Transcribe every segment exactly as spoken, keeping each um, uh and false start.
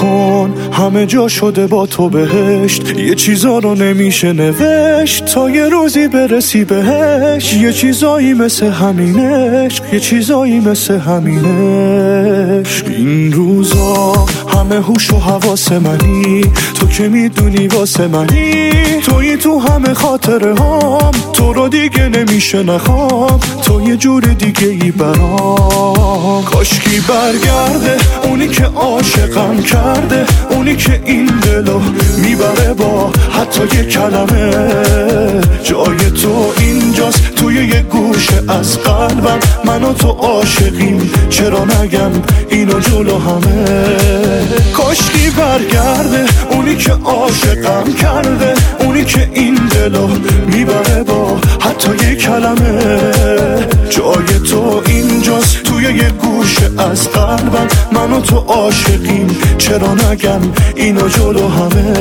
کن، همه جا شده با تو بهشت. یه چیزا رو نمیشه نوشت تا یه روزی برسی بهش. یه چیزایی مثل همینش، یه چیزایی مثل همینش. این روزا همه هوش و حواس منی، تو که میدونی واسه منی. تویی تو همه خاطره هام، تو رو دیگه نمیشه نخوام، تو یه جور دیگه ای برام. کاشکی برگرده اونی که عاشقم کرده، اونی که این دلو میبره با حتی یه کلمه. جای تو اینجاست توی یه گوشه از قلبم، من و تو عاشقیم چرا نگم اینو جلو همه. کاشکی برگرده اونی که عاشقم کرده، اونی که این دلو میبره با حتی یه کلمه. جای تو اینجاست توی یه گوشه از قلبم، من و تو عاشقیم چرا نگم اینو جلو همه.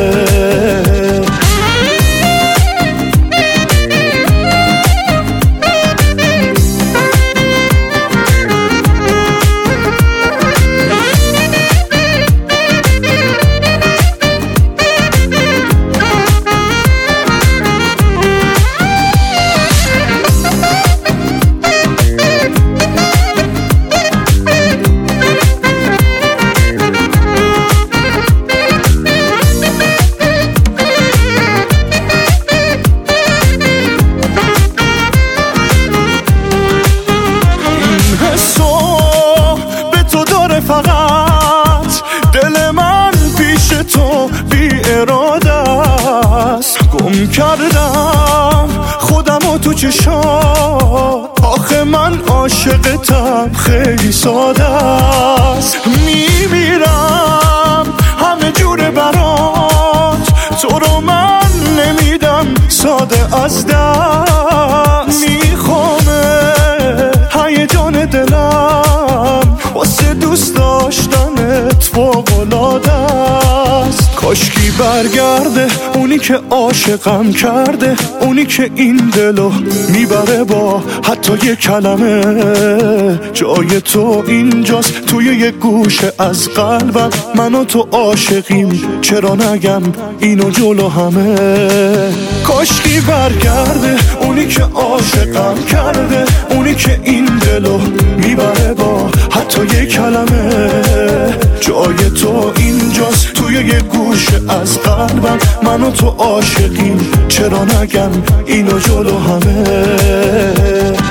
فقط دل من پیش تو بی اراده است. گم کردم خودم و تو چشات، آخه من عاشقتم خیلی ساده است. میمیرم همه جوره برات، تو رو من نمیدم ساده از دست. میخوامه هیجان دلم واسه دوست داشتنت فوق‌العاده است. کاشکی برگرده اونی که عاشقم کرده، اونی که این دلو میبره با حتی یه کلمه. جای تو اینجاست توی یه گوشه از قلبم، من و تو عاشقیم چرا نگم اینو جلو همه. کاشکی برگرده اونی که عاشقم کرده، اونی که این دلو میبره با حتی یه کلمه. جای تو اینجاست توی یه گوشه از قلبم، من و تو عاشقیم چرا نگم اینو جلو همه.